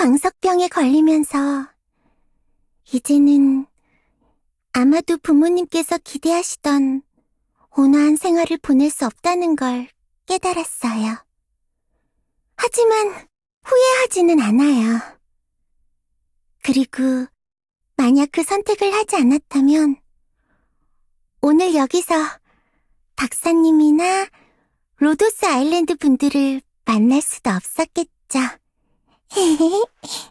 광석병에 걸리면서 이제는 아마도 부모님께서 기대하시던 온화한 생활을 보낼 수 없다는 걸 깨달았어요. 하지만 후회하지는 않아요. 그리고 만약 그 선택을 하지 않았다면 오늘 여기서 박사님이나 로도스 아일랜드 분들을 만날 수도 없었겠죠.